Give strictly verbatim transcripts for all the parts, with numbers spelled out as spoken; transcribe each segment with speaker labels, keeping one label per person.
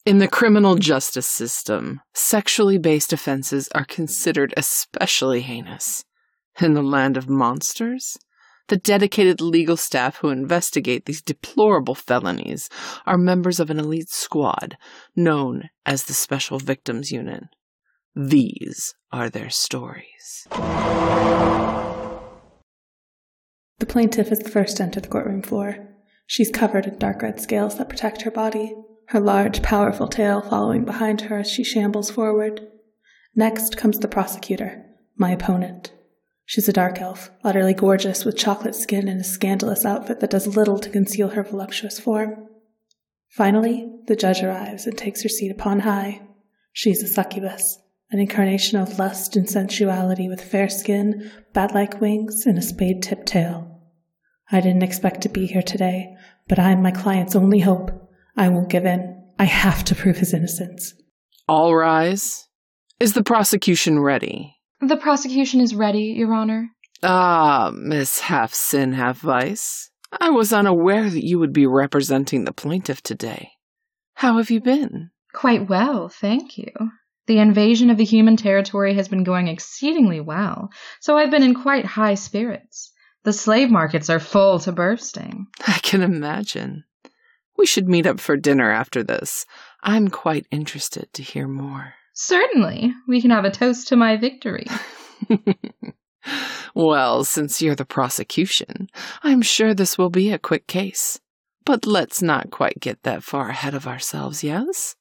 Speaker 1: In the criminal justice system, sexually based offenses are considered especially heinous. In the land of monsters, the dedicated legal staff who investigate these deplorable felonies are members of an elite squad known as the Special Victims Unit. These are their stories.
Speaker 2: The plaintiff is the first to enter the courtroom floor. She's covered in dark red scales that protect her body, her large, powerful tail following behind her as she shambles forward. Next comes the prosecutor, my opponent. She's a dark elf, utterly gorgeous with chocolate skin and a scandalous outfit that does little to conceal her voluptuous form. Finally, the judge arrives and takes her seat upon high. She's a succubus, an incarnation of lust and sensuality with fair skin, bat-like wings, and a spade-tipped tail. I didn't expect to be here today, but I'm my client's only hope. I won't give in. I have to prove his innocence.
Speaker 1: All rise. Is the prosecution ready?
Speaker 3: The prosecution is ready, Your Honor.
Speaker 1: Ah, Miss Half-Sin, Half-Vice. I was unaware that you would be representing the plaintiff today. How have you been?
Speaker 3: Quite well, thank you. The invasion of the human territory has been going exceedingly well, so I've been in quite high spirits. The slave markets are full to bursting.
Speaker 1: I can imagine. We should meet up for dinner after this. I'm quite interested to hear more.
Speaker 3: Certainly. We can have a toast to my victory.
Speaker 1: Well, since you're the prosecution, I'm sure this will be a quick case. But let's not quite get that far ahead of ourselves, yes?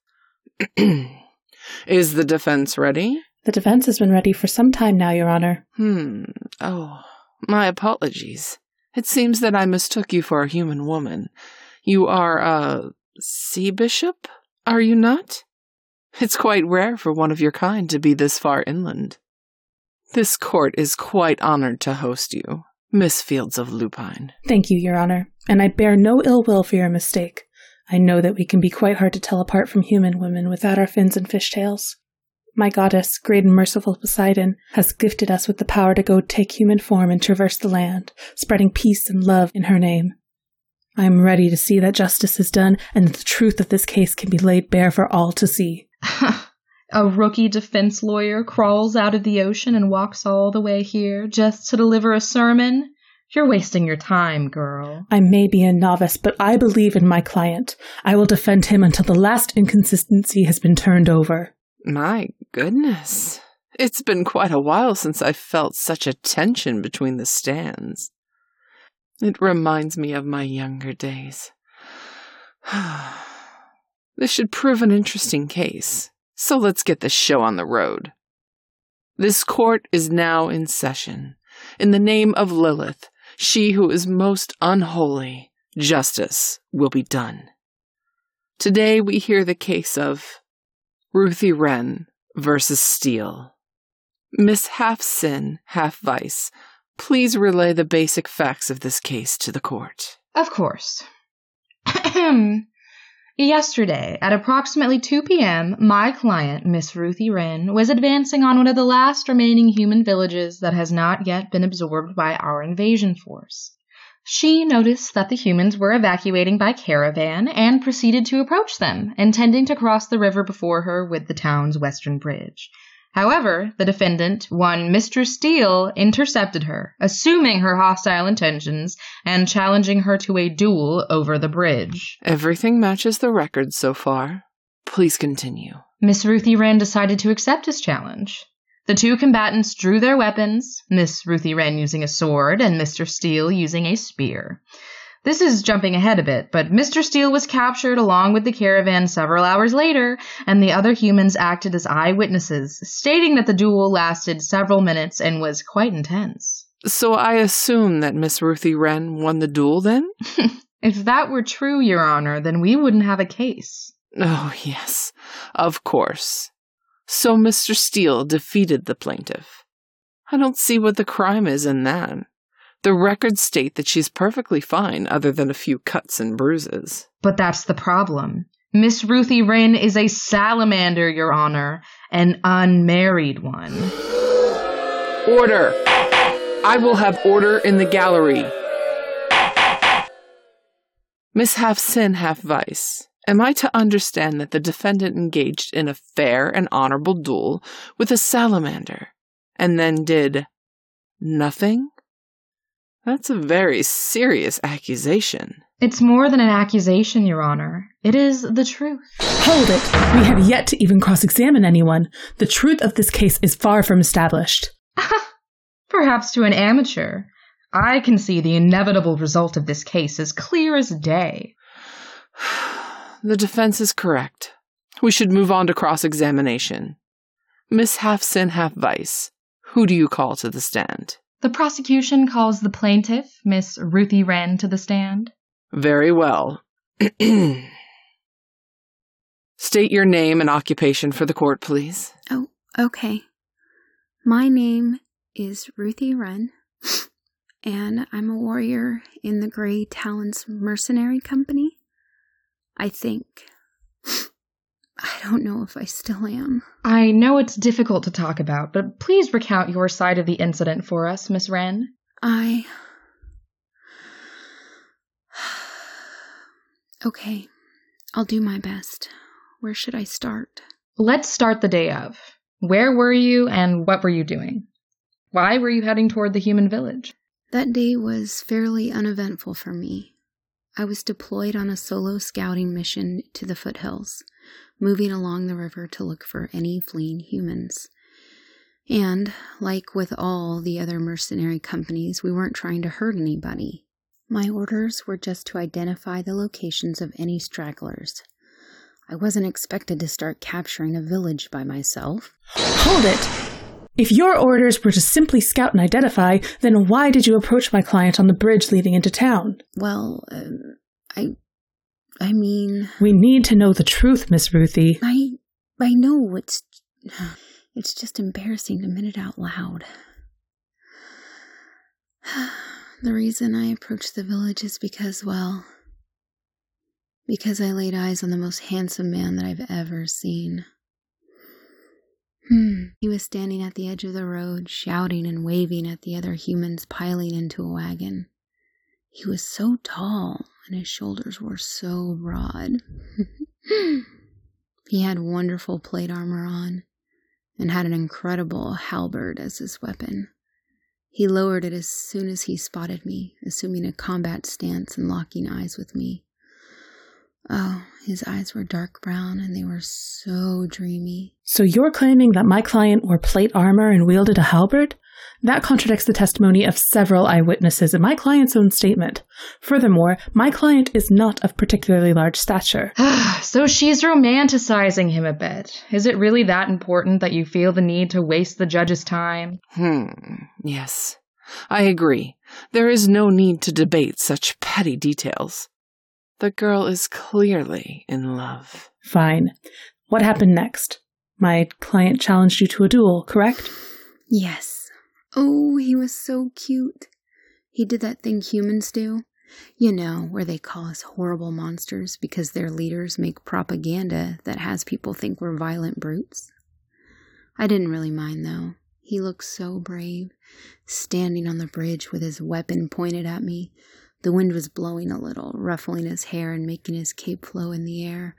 Speaker 1: Is the defense ready?
Speaker 2: The defense has been ready for some time now, Your Honor.
Speaker 1: Hmm. Oh, my apologies. It seems that I mistook you for a human woman. You are a sea bishop, are you not? It's quite rare for one of your kind to be this far inland. This court is quite honored to host you, Miss Fields of Lupine.
Speaker 2: Thank you, Your Honor, and I bear no ill will for your mistake. I know that we can be quite hard to tell apart from human women without our fins and fishtails. My goddess, great and merciful Poseidon, has gifted us with the power to go take human form and traverse the land, spreading peace and love in her name. I am ready to see that justice is done and that the truth of this case can be laid bare for all to see.
Speaker 3: A rookie defense lawyer crawls out of the ocean and walks all the way here just to deliver a sermon? You're wasting your time, girl.
Speaker 2: I may be a novice, but I believe in my client. I will defend him until the last inconsistency has been turned over.
Speaker 1: My goodness. It's been quite a while since I felt such a tension between the stands. It reminds me of my younger days. This should prove an interesting case, so let's get the show on the road. This court is now in session. In the name of Lilith, she who is most unholy, justice will be done. Today we hear the case of Ruthie Wren versus Steele. Miss Half-Sin, Half-Vice, please relay the basic facts of this case to the court.
Speaker 3: Of course. Yesterday, at approximately two p.m., my client, Miss Ruthie Wren, was advancing on one of the last remaining human villages that has not yet been absorbed by our invasion force. She noticed that the humans were evacuating by caravan and proceeded to approach them, intending to cross the river before her with the town's western bridge. However, the defendant, one Mister Steele, intercepted her, assuming her hostile intentions and challenging her to a duel over the bridge.
Speaker 1: Everything matches the record so far. Please continue.
Speaker 3: Miss Ruthie Wren decided to accept his challenge. The two combatants drew their weapons, Miss Ruthie Wren using a sword and Mister Steele using a spear. This is jumping ahead a bit, but Mister Steele was captured along with the caravan several hours later, and the other humans acted as eyewitnesses, stating that the duel lasted several minutes and was quite intense.
Speaker 1: So I assume that Miss Ruthie Wren won the duel, then?
Speaker 3: If that were true, Your Honor, then we wouldn't have a case.
Speaker 1: Oh, yes, of course. So Mister Steele defeated the plaintiff. I don't see what the crime is in that. The records state that she's perfectly fine, other than a few cuts and bruises.
Speaker 3: But that's the problem. Miss Ruthie Wren is a salamander, Your Honor, an unmarried one.
Speaker 1: Order! I will have order in the gallery. Miss Half-Sin, Half-Vice, Am I to understand that the defendant engaged in a fair and honorable duel with a salamander, and then did nothing? That's a very serious accusation.
Speaker 3: It's more than an accusation, Your Honor. It is the truth.
Speaker 2: Hold it! We have yet to even cross-examine anyone. The truth of this case is far from established.
Speaker 3: Perhaps to an amateur. I can see the inevitable result of this case as clear as day.
Speaker 1: The defense is correct. We should move on to cross-examination. Miss Half-Sin, Half-Vice, who do you call to the stand?
Speaker 3: The prosecution calls the plaintiff, Miss Ruthie Wren, to the stand.
Speaker 1: Very well. State your name and occupation for the court, please.
Speaker 4: Oh, okay. My name is Ruthie Wren, and I'm a warrior in the Grey Talons Mercenary Company. I think. I don't know if I still am.
Speaker 3: I know it's difficult to talk about, but please recount your side of the incident for us, Miss Wren.
Speaker 4: I... Okay, I'll do my best. Where should I start?
Speaker 3: Let's start the day of. Where were you and what were you doing? Why were you heading toward the human village?
Speaker 4: That day was fairly uneventful for me. I was deployed on a solo scouting mission to the foothills, moving along the river to look for any fleeing humans. And, like with all the other mercenary companies, we weren't trying to hurt anybody. My orders were just to identify the locations of any stragglers. I wasn't expected to start capturing a village by myself.
Speaker 2: Hold it! If your orders were to simply scout and identify, then why did you approach my client on the bridge leading into town?
Speaker 4: Well, um, I... I mean...
Speaker 2: We need to know the truth, Miss Ruthie.
Speaker 4: I... I know, it's... It's just embarrassing to admit it out loud. The reason I approached the village is because, well... Because I laid eyes on the most handsome man that I've ever seen. Hmm. He was standing at the edge of the road, shouting and waving at the other humans piling into a wagon. He was so tall, and his shoulders were so broad. He had wonderful plate armor on, and had an incredible halberd as his weapon. He lowered it as soon as he spotted me, assuming a combat stance and locking eyes with me. Oh, his eyes were dark brown, and they were so dreamy.
Speaker 2: So you're claiming that my client wore plate armor and wielded a halberd? That contradicts the testimony of several eyewitnesses and my client's own statement. Furthermore, my client is not of particularly large stature.
Speaker 3: So she's romanticizing him a bit. Is it really that important that you feel the need to waste the judge's time?
Speaker 1: Hmm, yes. I agree. There is no need to debate such petty details. The girl is clearly in love.
Speaker 2: Fine. What happened next? My client challenged you to a duel, correct?
Speaker 4: Yes. Oh, he was so cute. He did that thing humans do. You know, where they call us horrible monsters because their leaders make propaganda that has people think we're violent brutes. I didn't really mind, though. He looked so brave, standing on the bridge with his weapon pointed at me. The wind was blowing a little, ruffling his hair and making his cape flow in the air.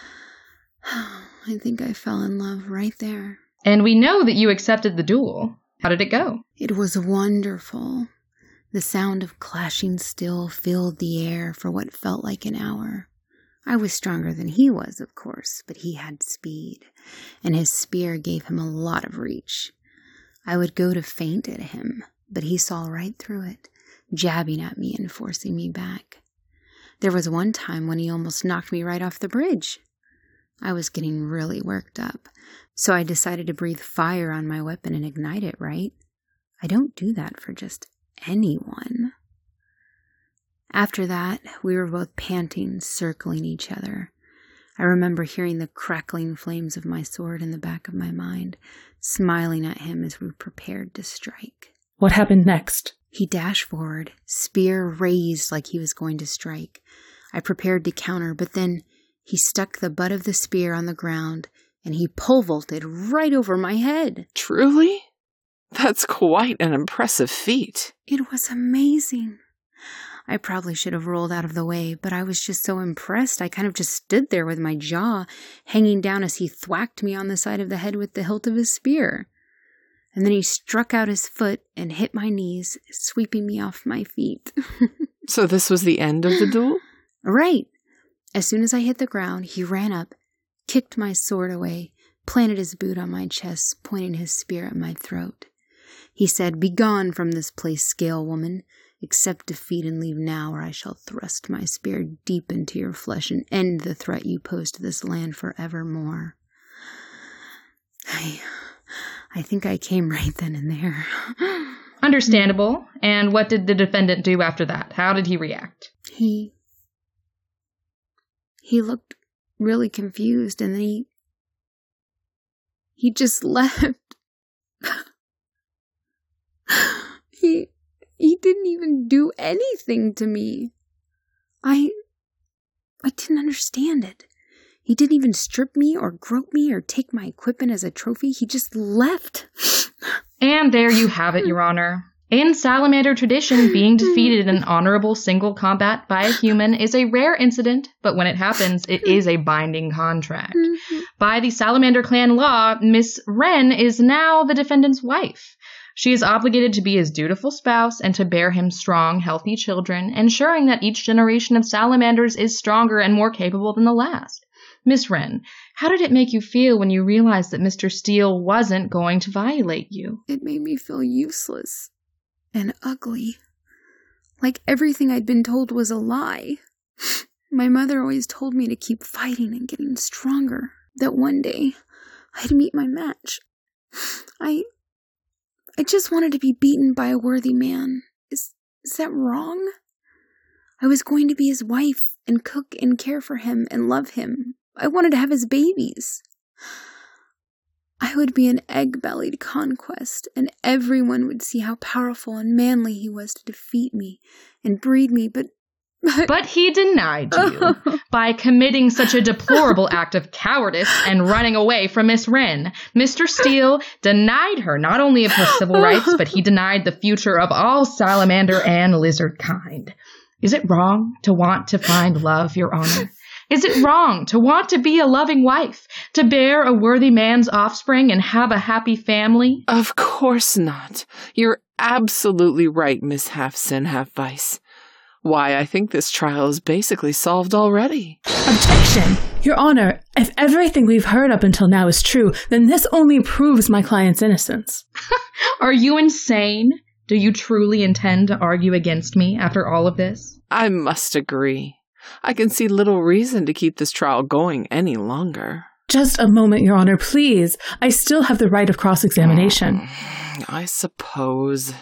Speaker 4: I think I fell in love right there.
Speaker 3: And we know that you accepted the duel. How did it go?
Speaker 4: It was wonderful. The sound of clashing steel filled the air for what felt like an hour. I was stronger than he was, of course, but he had speed, and his spear gave him a lot of reach. I would go to feint at him, but he saw right through it, jabbing at me and forcing me back. There was one time when he almost knocked me right off the bridge. I was getting really worked up, so I decided to breathe fire on my weapon and ignite it, right? I don't do that for just anyone. After that, we were both panting, circling each other. I remember hearing the crackling flames of my sword in the back of my mind, smiling at him as we prepared to strike.
Speaker 2: What happened next?
Speaker 4: He dashed forward, spear raised like he was going to strike. I prepared to counter, but then he stuck the butt of the spear on the ground, and he pole vaulted right over my head.
Speaker 1: Truly? That's quite an impressive feat.
Speaker 4: It was amazing. I probably should have rolled out of the way, but I was just so impressed I kind of just stood there with my jaw hanging down as he thwacked me on the side of the head with the hilt of his spear. And then he struck out his foot and hit my knees, sweeping me off my feet.
Speaker 1: So this was the end of the duel?
Speaker 4: Right. As soon as I hit the ground, he ran up, kicked my sword away, planted his boot on my chest, pointing his spear at my throat. He said, "Begone from this place, scale woman. Accept defeat and leave now, or I shall thrust my spear deep into your flesh and end the threat you pose to this land forevermore." I, I think I came right then and there.
Speaker 3: Understandable. And what did the defendant do after that? How did he react?
Speaker 4: He, he looked really confused, and then he, he just left. he, he didn't even do anything to me. I, I didn't understand it. He didn't even strip me or grope me or take my equipment as a trophy. He just left.
Speaker 3: And there you have it, Your Honor. In salamander tradition, being defeated in an honorable single combat by a human is a rare incident, but when it happens, it is a binding contract. By the Salamander clan law, Miss Wren is now the defendant's wife. She is obligated to be his dutiful spouse and to bear him strong, healthy children, ensuring that each generation of salamanders is stronger and more capable than the last. Miss Wren, how did it make you feel when you realized that Mister Steele wasn't going to violate you?
Speaker 4: It made me feel useless and ugly. Like everything I'd been told was a lie. My mother always told me to keep fighting and getting stronger, that one day I'd meet my match. I... I just wanted to be beaten by a worthy man. Is, is that wrong? I was going to be his wife and cook and care for him and love him. I wanted to have his babies. I would be an egg-bellied conquest, and everyone would see how powerful and manly he was to defeat me and breed me, but... But,
Speaker 3: but he denied you by committing such a deplorable act of cowardice and running away from Miss Wren. Mister Steele denied her not only of her civil rights, but he denied the future of all salamander and lizard kind. Is it wrong to want to find love, Your Honor? Is it wrong to want to be a loving wife, to bear a worthy man's offspring and have a happy family?
Speaker 1: Of course not. You're absolutely right, Miss Half-Sin, Half-Vice. Why, I think this trial is basically solved already.
Speaker 2: Objection! Your Honor, if everything we've heard up until now is true, then this only proves my client's innocence.
Speaker 3: Are you insane? Do you truly intend to argue against me after all of this?
Speaker 1: I must agree. I can see little reason to keep this trial going any longer.
Speaker 2: Just a moment, Your Honor, please. I still have the right of cross-examination.
Speaker 1: I suppose.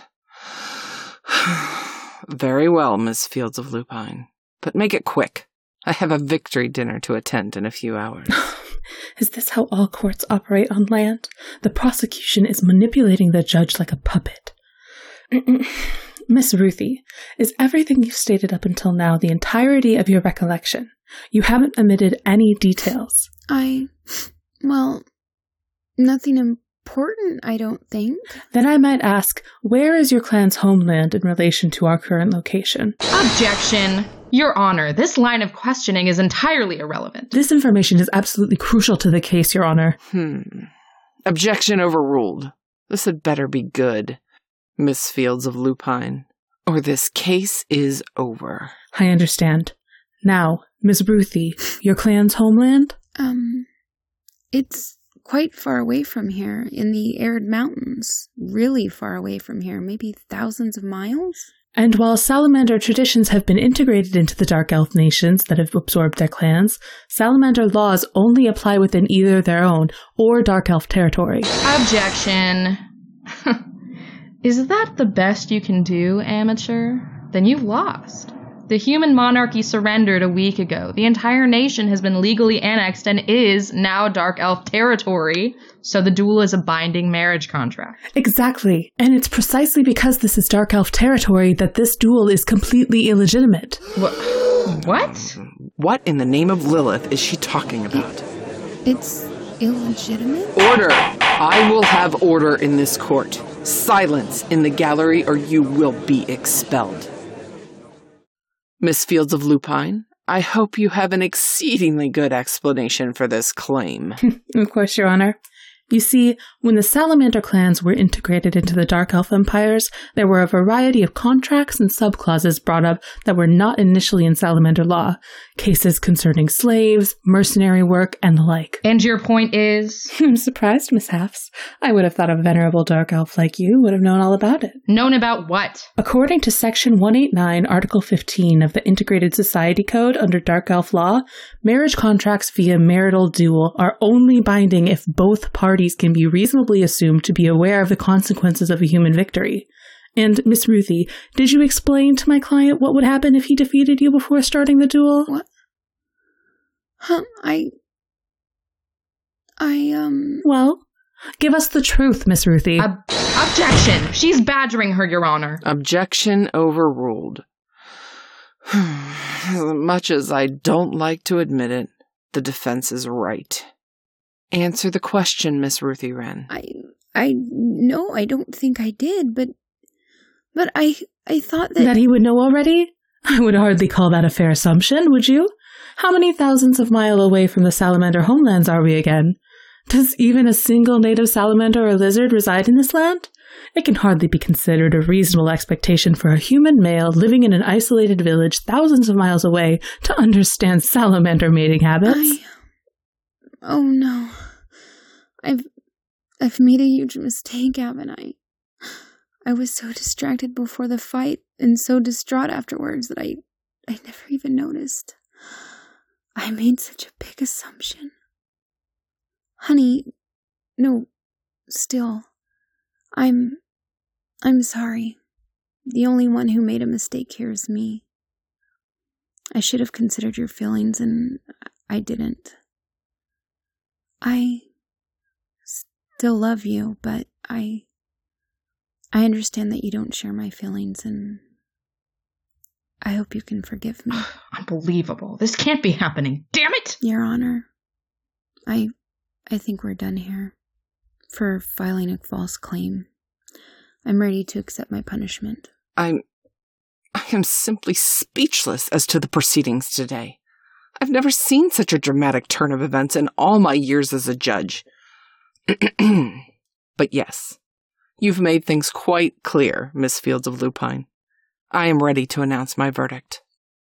Speaker 1: Very well, Miss Fields of Lupine. But make it quick. I have a victory dinner to attend in a few hours.
Speaker 2: Is this how all courts operate on land? The prosecution is manipulating the judge like a puppet. Miss Ruthie, is everything you've stated up until now the entirety of your recollection? You haven't omitted any details.
Speaker 4: I... well, nothing important, I don't think.
Speaker 2: Then I might ask, where is your clan's homeland in relation to our current location?
Speaker 3: Objection! Your Honor, this line of questioning is entirely irrelevant.
Speaker 2: This information is absolutely crucial to the case, Your Honor.
Speaker 1: Hmm. Objection overruled. This had better be good, Miss Fields of Lupine, or this case is over.
Speaker 2: I understand. Now, Miss Ruthie, your clan's homeland?
Speaker 4: Um, it's quite far away from here, in the arid mountains. Really far away from here, maybe thousands of miles?
Speaker 2: And while salamander traditions have been integrated into the Dark Elf nations that have absorbed their clans, salamander laws only apply within either their own or Dark Elf territory.
Speaker 3: Objection. Is that the best you can do, amateur? Then you've lost. The human monarchy surrendered a week ago. The entire nation has been legally annexed and is now Dark Elf territory, so the duel is a binding marriage contract.
Speaker 2: Exactly. And it's precisely because this is Dark Elf territory that this duel is completely illegitimate.
Speaker 3: Wh- what?
Speaker 1: What in the name of Lilith is she talking about?
Speaker 4: It's illegitimate?
Speaker 1: Order! I will have order in this court. Silence in the gallery or you will be expelled. Miss Fields of Lupine, I hope you have an exceedingly good explanation for this claim.
Speaker 2: Of course, Your Honor. You see, when the Salamander clans were integrated into the Dark Elf empires, there were a variety of contracts and subclauses brought up that were not initially in Salamander law. Cases concerning slaves, mercenary work, and the like.
Speaker 3: And your point is?
Speaker 2: I'm surprised, Miss Hafs. I would have thought a venerable Dark Elf like you would have known all about it.
Speaker 3: Known about what?
Speaker 2: According to Section one eighty-nine, Article fifteen of the Integrated Society Code under Dark Elf law, marriage contracts via marital duel are only binding if both parties can be reasonably assumed to be aware of the consequences of a human victory. And, Miss Ruthie, did you explain to my client what would happen if he defeated you before starting the duel?
Speaker 4: What? Huh, I... I, um...
Speaker 2: Well, give us the truth, Miss Ruthie.
Speaker 3: Ob- objection! She's badgering her, Your Honor.
Speaker 1: Objection overruled. As much as I don't like to admit it, the defense is right. Answer the question, Miss Ruthie Wren.
Speaker 4: I... I... No, I don't think I did, but... But I... I thought that...
Speaker 2: That he would know already? I would hardly call that a fair assumption, would you? How many thousands of miles away from the Salamander homelands are we again? Does even a single native salamander or lizard reside in this land? It can hardly be considered a reasonable expectation for a human male living in an isolated village thousands of miles away to understand salamander mating habits.
Speaker 4: I... Oh no. I've... I've made a huge mistake, haven't I? I was so distracted before the fight and so distraught afterwards that I... I never even noticed. I made such a big assumption. Honey, no, still, I'm, I'm sorry. The only one who made a mistake here is me. I should have considered your feelings, and I didn't. I still love you, but I, I understand that you don't share my feelings, and I hope you can forgive me.
Speaker 3: Unbelievable. This can't be happening. Damn it!
Speaker 4: Your Honor, I... I think we're done here. For filing a false claim. I'm ready to accept my punishment.
Speaker 1: I'm... I am simply speechless as to the proceedings today. I've never seen such a dramatic turn of events in all my years as a judge. But yes, you've made things quite clear, Miss Fields of Lupine. I am ready to announce my verdict.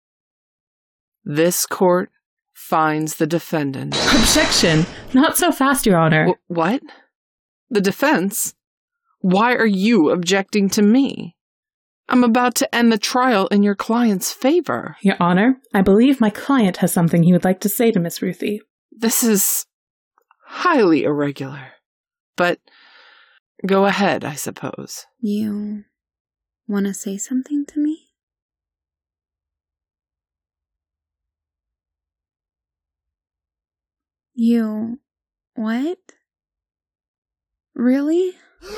Speaker 1: This court finds the defendant...
Speaker 2: Objection! Not so fast, Your Honor.
Speaker 1: W- what? The defense? Why are you objecting to me? I'm about to end the trial in your client's favor.
Speaker 2: Your Honor, I believe my client has something he would like to say to Miss Ruthie.
Speaker 1: This is highly irregular. But go ahead, I suppose.
Speaker 4: You want to say something to me? You... what? Really?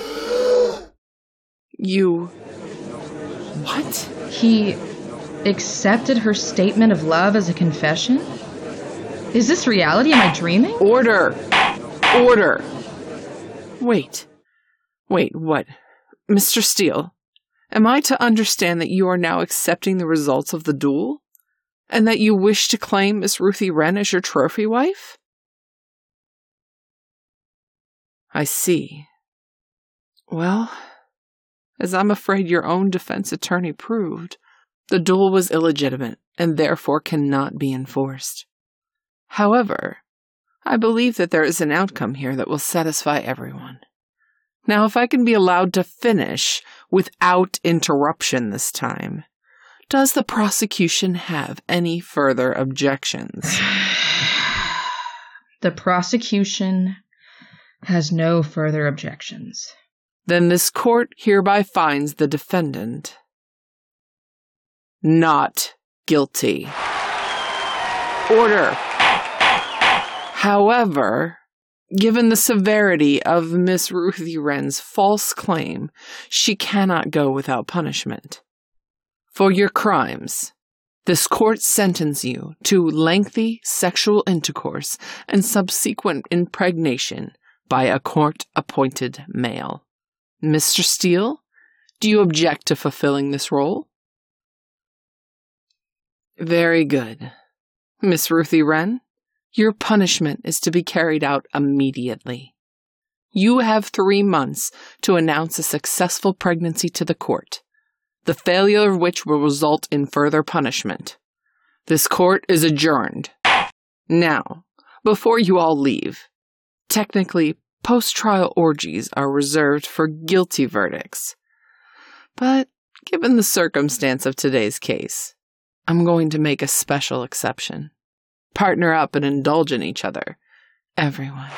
Speaker 1: You... what?
Speaker 3: He accepted her statement of love as a confession? Is this reality? Am I dreaming?
Speaker 1: Order! Order! Wait. Wait, what? Mister Steele, am I to understand that you are now accepting the results of the duel? And that you wish to claim Miss Ruthie Wren as your trophy wife? I see. Well, as I'm afraid your own defense attorney proved, the duel was illegitimate and therefore cannot be enforced. However, I believe that there is an outcome here that will satisfy everyone. Now, if I can be allowed to finish without interruption this time, does the prosecution have any further objections?
Speaker 3: The prosecution has no further objections.
Speaker 1: Then this court hereby finds the defendant not guilty. Order. However, given the severity of Miss Ruthie Wren's false claim, she cannot go without punishment. For your crimes, this court sentences you to lengthy sexual intercourse and subsequent impregnation by a court-appointed male. Mister Steele, do you object to fulfilling this role? Very good. Miss Ruthie Wren, your punishment is to be carried out immediately. You have three months to announce a successful pregnancy to the court, the failure of which will result in further punishment. This court is adjourned. Now, before you all leave, technically, post-trial orgies are reserved for guilty verdicts. But given the circumstance of today's case, I'm going to make a special exception. Partner up and indulge in each other. Everyone.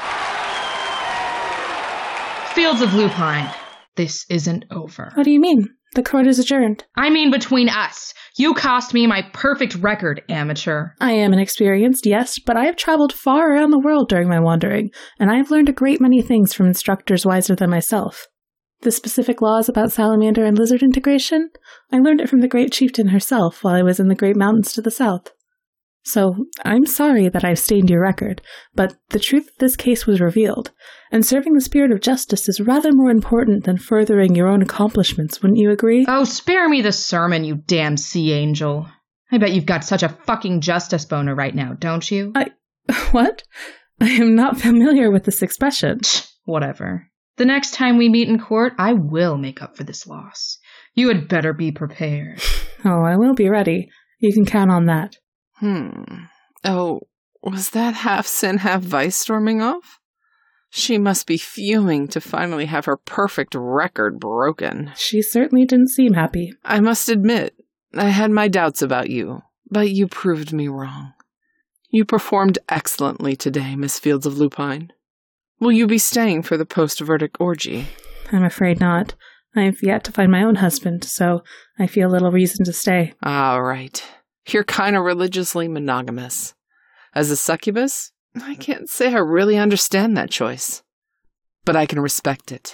Speaker 3: Fields of Lupine, this isn't over.
Speaker 2: What do you mean? The court is adjourned.
Speaker 3: I mean between us. You cost me my perfect record, amateur.
Speaker 2: I am inexperienced, yes, but I have traveled far around the world during my wandering, and I have learned a great many things from instructors wiser than myself. The specific laws about salamander and lizard integration, I learned it from the great chieftain herself while I was in the great mountains to the south. So, I'm sorry that I've stained your record, but the truth of this case was revealed, and serving the spirit of justice is rather more important than furthering your own accomplishments, wouldn't you agree?
Speaker 3: Oh, spare me the sermon, you damn sea angel. I bet you've got such a fucking justice boner right now, don't you?
Speaker 2: I... what? I am not familiar with this expression.
Speaker 3: Whatever. The next time we meet in court, I will make up for this loss. You had better be prepared.
Speaker 2: Oh, I will be ready. You can count on that.
Speaker 1: Hmm. Oh, was that half sin, half vice storming off? She must be fuming to finally have her perfect record broken.
Speaker 2: She certainly didn't seem happy.
Speaker 1: I must admit, I had my doubts about you, but you proved me wrong. You performed excellently today, Miss Fields of Lupine. Will you be staying for the post-verdict orgy?
Speaker 2: I'm afraid not. I've yet to find my own husband, so I feel little reason to stay.
Speaker 1: All right. You're kind of religiously monogamous. As a succubus, I can't say I really understand that choice. But I can respect it.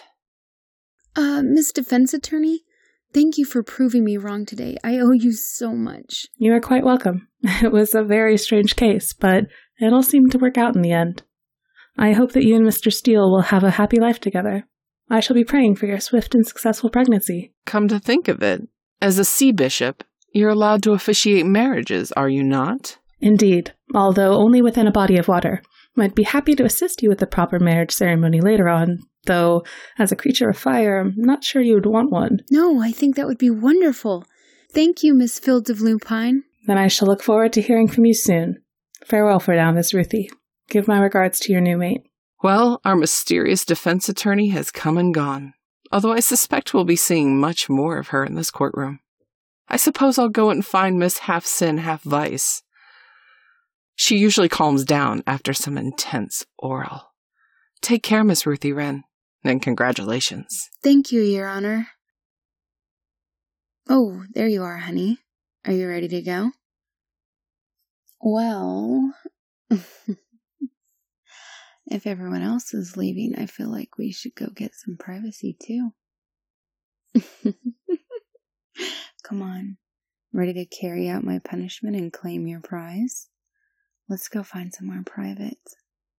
Speaker 4: Uh, Miss Defense Attorney, thank you for proving me wrong today. I owe you so much.
Speaker 2: You are quite welcome. It was a very strange case, but it all seemed to work out in the end. I hope that you and Mister Steele will have a happy life together. I shall be praying for your swift and successful pregnancy.
Speaker 1: Come to think of it, as a sea bishop, you're allowed to officiate marriages, are you not?
Speaker 2: Indeed, although only within a body of water. I'd be happy to assist you with the proper marriage ceremony later on, though, as a creature of fire, I'm not sure you would want one.
Speaker 4: No, I think that would be wonderful. Thank you, Miss Fields of Lupine.
Speaker 2: Then I shall look forward to hearing from you soon. Farewell for now, Miss Ruthie. Give my regards to your new mate.
Speaker 1: Well, our mysterious defense attorney has come and gone, although I suspect we'll be seeing much more of her in this courtroom. I suppose I'll go and find Miss Half-Sin, Half-Vice. She usually calms down after some intense oral. Take care, Miss Ruthie Wren, and congratulations.
Speaker 4: Thank you, Your Honor. Oh, there you are, honey. Are you ready to go? Well, if everyone else is leaving, I feel like we should go get some privacy, too. Come on. Ready to carry out my punishment and claim your prize? Let's go find somewhere private.